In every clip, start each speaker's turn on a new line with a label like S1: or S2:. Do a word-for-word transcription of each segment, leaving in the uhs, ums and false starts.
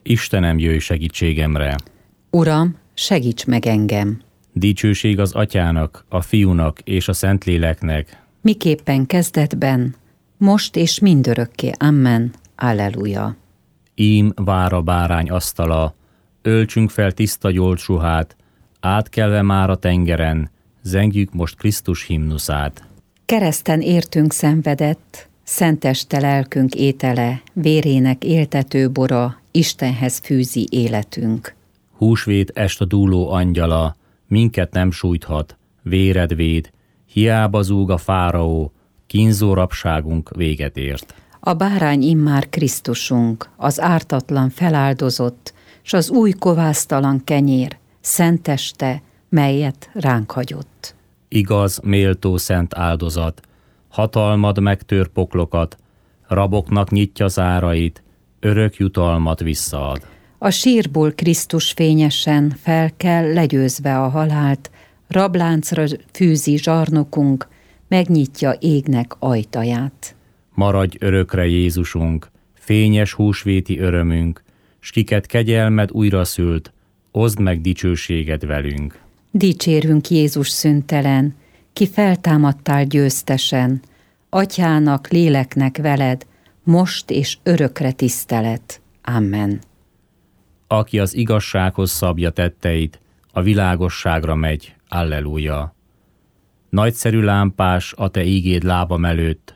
S1: Istenem, jöjj segítségemre!
S2: Uram, segíts meg engem!
S1: Dicsőség az Atyának, a Fiúnak és a Szentléleknek,
S2: miképpen kezdetben, most és mindörökké. Amen. Alleluja.
S1: Ím vár a bárány asztala, öltsünk fel tiszta gyolcsruhát, átkelve már a tengeren, zengjük most Krisztus himnuszát.
S2: Kereszten értünk szenvedett, szenteste lelkünk étele, vérének éltető bora, Istenhez fűzi életünk.
S1: Húsvét est a dúló angyala, minket nem sújthat, véred véd, hiába zúg a fáraó, kínzó rabságunk véget ért.
S2: A bárány immár Krisztusunk, az ártatlan feláldozott, s az új kovásztalan kenyér, szenteste, melyet ránk hagyott.
S1: Igaz, méltó szent áldozat, hatalmad megtör poklokat, raboknak nyitja zárait, örök jutalmat visszaad.
S2: A sírból Krisztus fényesen fel kell legyőzve a halált, rabláncra fűzi zsarnokunk, megnyitja égnek ajtaját.
S1: Maradj örökre Jézusunk, fényes húsvéti örömünk, s kiket kegyelmed újra szült, oszd meg dicsőséged velünk.
S2: Dicsérünk Jézus szüntelen, ki feltámadtál győztesen, Atyának, léleknek veled, most és örökre tisztelet. Amen.
S1: Aki az igazsághoz szabja tetteit, a világosságra megy. Alleluja. Nagyszerű lámpás a te ígéd lábam előtt,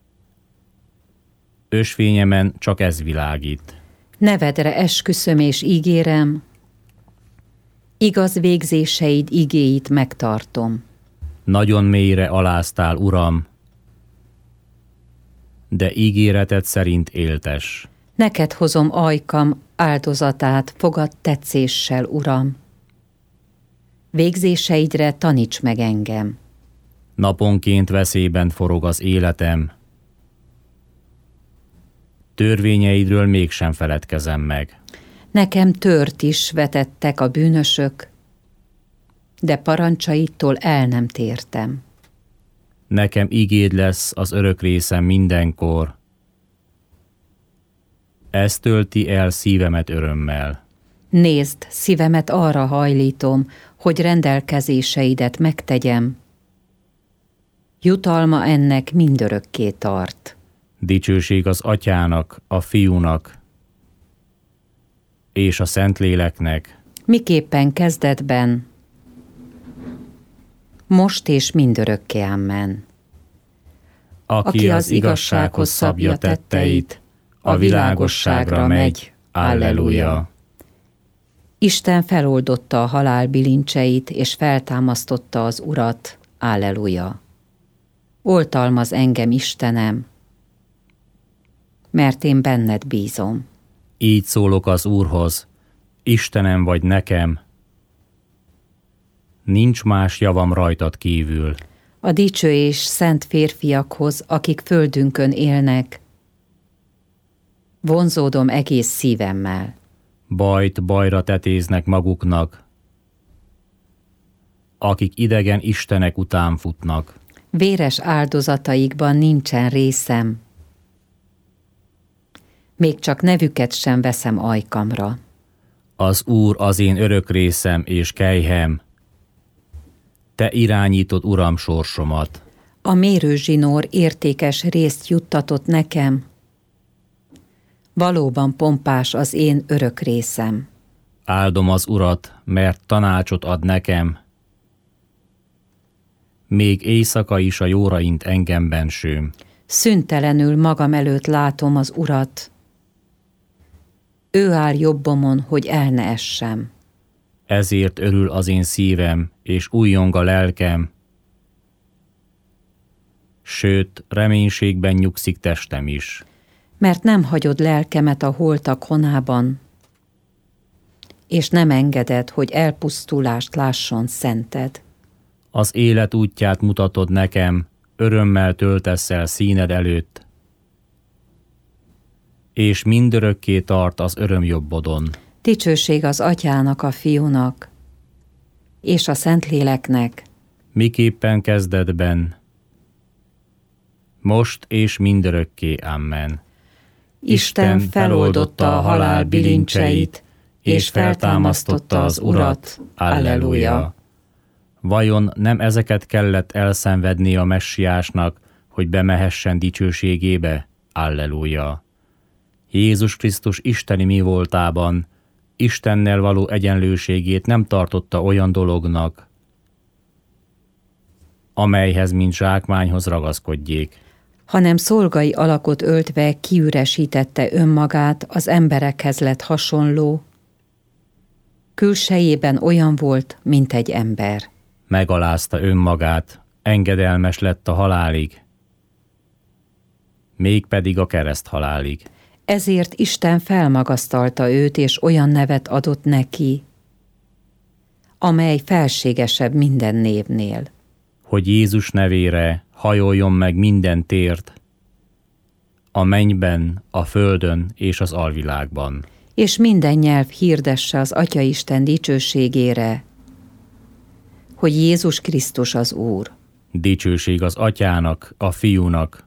S1: ösvényemen csak ez világít.
S2: Nevedre esküszöm és ígérem, igaz végzéseid igéit megtartom.
S1: Nagyon mélyre aláztál, Uram, de ígéreted szerint éltes.
S2: Neked hozom ajkam áldozatát, fogad tetszéssel, Uram. Végzéseidre taníts meg engem.
S1: Naponként veszélyben forog az életem, törvényeidről mégsem feledkezem meg.
S2: Nekem tört is vetettek a bűnösök, de parancsaidtól el nem tértem.
S1: Nekem igéd lesz az örök részem mindenkor, ez tölti el szívemet örömmel.
S2: Nézd, szívemet arra hajlítom, hogy rendelkezéseidet megtegyem. Jutalma ennek mindörökké tart.
S1: Dicsőség az Atyának, a Fiúnak és a Szentléleknek,
S2: miképpen kezdetben, most és mindörökké. Amen.
S1: Aki, Aki az igazsághoz szabja tetteit, a világosságra megy. Alleluja.
S2: Isten feloldotta a halál bilincseit, és feltámasztotta az Urat. Alleluja. Oltalmaz engem, Istenem, mert én benned bízom.
S1: Így szólok az Úrhoz, Istenem vagy nekem, nincs más javam rajtad kívül.
S2: A dicső és szent férfiakhoz, akik földünkön élnek, vonzódom egész szívemmel.
S1: Bajt bajra tetéznek maguknak, akik idegen istenek után futnak.
S2: Véres áldozataikban nincsen részem, még csak nevüket sem veszem ajkamra.
S1: Az Úr az én örök részem és kelyhem, te irányítod, Uram, sorsomat.
S2: A mérőzsinór értékes részt juttatott nekem, valóban pompás az én örök részem.
S1: Áldom az Urat, mert tanácsot ad nekem, még éjszaka is a jóraint engemben sőm.
S2: Szüntelenül magam előtt látom az Urat, ő áll jobbomon, hogy el ne essem.
S1: Ezért örül az én szívem, és újjong a lelkem, sőt, reménységben nyugszik testem is.
S2: Mert nem hagyod lelkemet a holtak honában, és nem engeded, hogy elpusztulást lásson szented.
S1: Az élet útját mutatod nekem, örömmel töltesz el színed előtt, és mindörökké tart az örömjobbodon.
S2: Dicsőség az Atyának, a Fiúnak, és a Szentléleknek,
S1: miképpen kezdetben, most és mindörökké. Amen.
S2: Isten feloldotta a halál bilincseit, és feltámasztotta az Urat. Alleluja!
S1: Vajon nem ezeket kellett elszenvedni a messiásnak, hogy bemehessen dicsőségébe? Alleluja! Jézus Krisztus isteni mi voltában, Istennel való egyenlőségét nem tartotta olyan dolognak, amelyhez mint zsákmányhoz ragaszkodjék,
S2: hanem szolgai alakot öltve kiüresítette önmagát, az emberekhez lett hasonló, külsejében olyan volt, mint egy ember.
S1: Megalázta önmagát, engedelmes lett a halálig, mégpedig a kereszthalálig.
S2: Ezért Isten felmagasztalta őt, és olyan nevet adott neki, amely felségesebb minden névnél.
S1: Hogy Jézus nevére hajoljon meg minden tért, a mennyben, a földön és az alvilágban.
S2: És minden nyelv hirdesse az Atyaisten dicsőségére, hogy Jézus Krisztus az Úr.
S1: Dicsőség az Atyának, a Fiúnak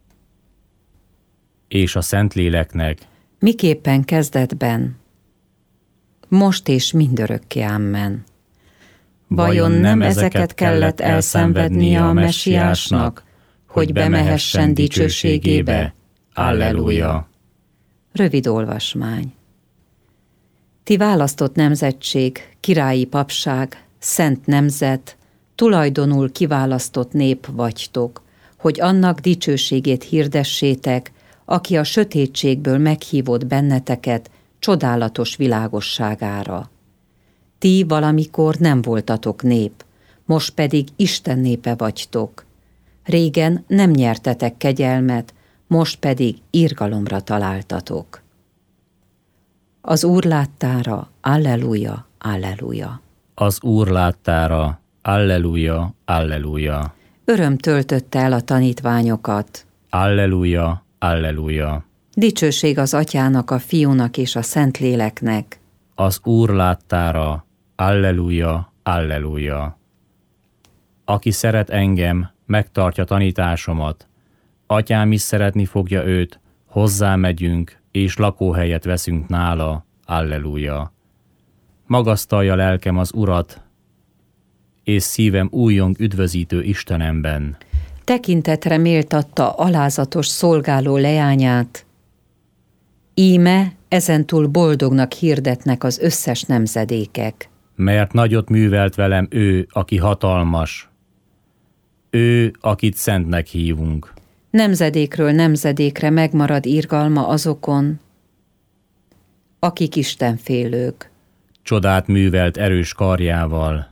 S1: és a Szentléleknek,
S2: miképpen kezdetben, most és mindörökké. Amen. Vajon nem ezeket kellett elszenvednie a messiásnak, hogy bemehessen dicsőségébe? Alleluja! Rövid olvasmány. Ti választott nemzetség, királyi papság, szent nemzet, tulajdonul kiválasztott nép vagytok, hogy annak dicsőségét hirdessétek, aki a sötétségből meghívott benneteket csodálatos világosságára. Ti valamikor nem voltatok nép, most pedig Isten népe vagytok. Régen nem nyertetek kegyelmet, most pedig irgalomra találtatok. Az Úr láttára, alleluja, alleluja.
S1: Az Úr láttára, alleluja, alleluja.
S2: Öröm töltötte el a tanítványokat.
S1: Alleluja, alleluja.
S2: Dicsőség az Atyának, a Fiúnak és a Szentléleknek.
S1: Az Úr láttára, alleluja, alleluja. Aki szeret engem, megtartja tanításomat. Atyám is szeretni fogja őt, hozzámegyünk, és lakóhelyet veszünk nála, alleluja. Magasztalja lelkem az Urat, és szívem újjong üdvözítő Istenemben.
S2: Tekintetre méltatta alázatos szolgáló leányát. Íme ezentúl boldognak hirdetnek az összes nemzedékek.
S1: Mert nagyot művelt velem ő, aki hatalmas. Ő, akit szentnek hívunk.
S2: Nemzedékről nemzedékre megmarad irgalma azokon, akik istenfélők.
S1: Csodát művelt erős karjával.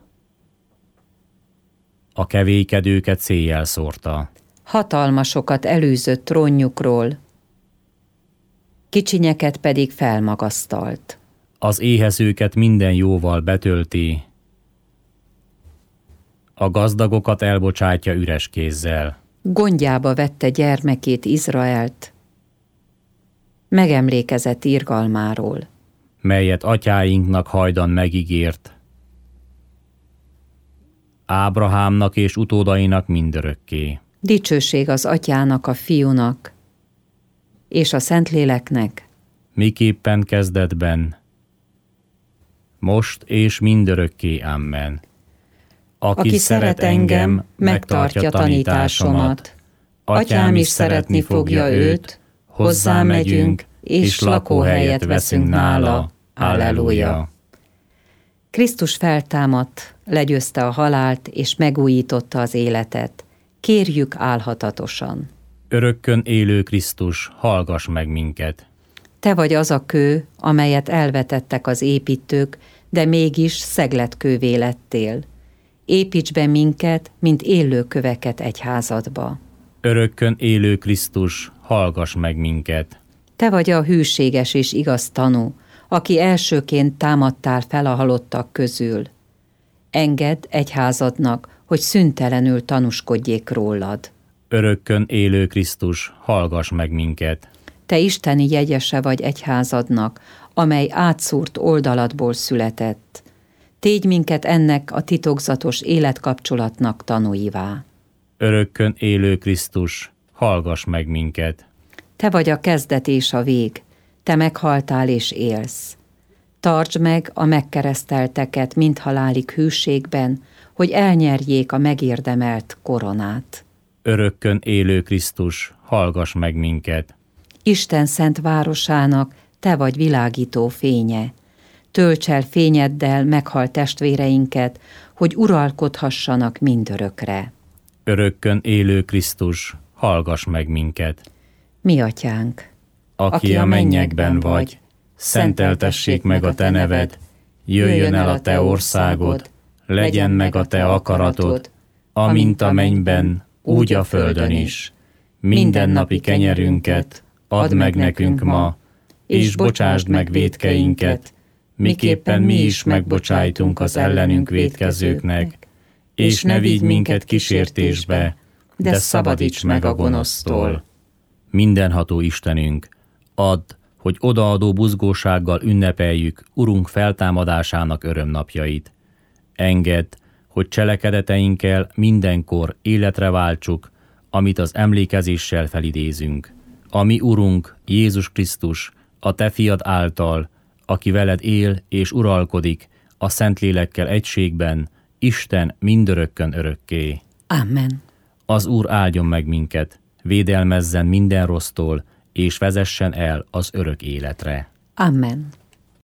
S1: A kevélykedőket széjjel szórta.
S2: Hatalmasokat elűzött trónjukról, kicsinyeket pedig felmagasztalt.
S1: Az éhezőket minden jóval betölti, a gazdagokat elbocsátja üres kézzel.
S2: Gondjába vette gyermekét, Izraelt, megemlékezett irgalmáról,
S1: melyet atyáinknak hajdan megígért, Ábrahámnak és utódainak mindörökké.
S2: Dicsőség az Atyának, a Fiúnak és a Szentléleknek,
S1: miképpen kezdetben, most és mindörökké. Amen.
S2: Aki, Aki szeret engem, megtartja tanításomat. Atyám is szeretni fogja őt, hozzámegyünk, és lakóhelyet veszünk nála. Alleluja! Krisztus feltámadt, legyőzte a halált, és megújította az életet. Kérjük álhatatosan.
S1: Örökkön élő Krisztus, hallgass meg minket.
S2: Te vagy az a kő, amelyet elvetettek az építők, de mégis szegletkővé lettél. Építs be minket, mint élő köveket egy házadba.
S1: Örökkön élő Krisztus, hallgass meg minket.
S2: Te vagy a hűséges és igaz tanú, aki elsőként támadtál fel a halottak közül. Engedd egyházadnak, hogy szüntelenül tanúskodjék rólad.
S1: Örökkön élő Krisztus, hallgass meg minket.
S2: Te isteni jegyese vagy egyházadnak, amely átszúrt oldaladból született. Tégy minket ennek a titokzatos életkapcsolatnak tanúivá.
S1: Örökkön élő Krisztus, hallgass meg minket.
S2: te vagy a kezdet és a vég, te meghaltál és élsz. Tartsd meg a megkeresztelteket mindhalálig hűségben, hogy elnyerjék a megérdemelt koronát.
S1: Örökkön élő Krisztus, hallgass meg minket!
S2: Isten szent városának te vagy világító fénye. Tölts el fényeddel meghalt testvéreinket, hogy uralkodhassanak mindörökre.
S1: Örökkön élő Krisztus, hallgass meg minket!
S2: Mi atyánk,
S1: aki, aki a mennyekben vagy, szenteltessék meg a te neved, jöjjön el a te országod, legyen meg a te akaratod, amint a mennyben, úgy a földön is. Mindennapi kenyerünket add meg nekünk ma, és bocsásd meg vétkeinket, miképpen mi is megbocsájtunk az ellenünk vétkezőknek, és ne vigy minket kísértésbe, de szabadíts meg a gonosztól. Mindenható Istenünk, add, hogy odaadó buzgósággal ünnepeljük Urunk feltámadásának örömnapjait. Engedd, hogy cselekedeteinkkel mindenkor életre váltsuk, amit az emlékezéssel felidézünk. A mi Urunk, Jézus Krisztus, a te fiad által, aki veled él és uralkodik, a Szentlélekkel egységben, Isten mindörökkön örökké.
S2: Amen.
S1: Az Úr áldjon meg minket, védelmezzen minden rossztól, és vezessen el az örök életre.
S2: Amen.